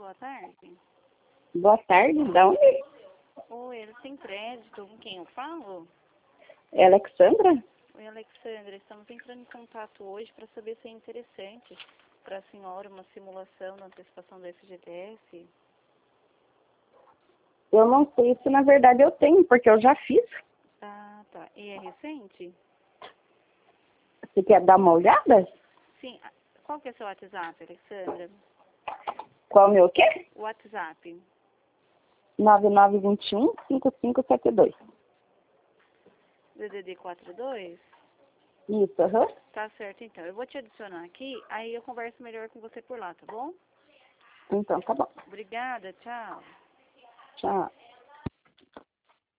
boa tarde. Boa tarde, da onde? Oi, eles têm crédito, com quem eu falo? É Alexandra? Oi, Alexandra, estamos entrando em contato hoje para saber se é interessante para a senhora uma simulação da antecipação do FGTS. Eu não sei se na verdade eu tenho, porque eu já fiz. Ah, tá. E é recente? Você quer dar uma olhada? Sim. Qual que é seu WhatsApp, Alexandra? Qual o meu quê? WhatsApp. 9921-5572. DDD 42? Isso, aham. Tá certo, então. Eu vou te adicionar aqui, aí eu converso melhor com você por lá, tá bom? Então, tá bom. Obrigada, tchau. Tchau.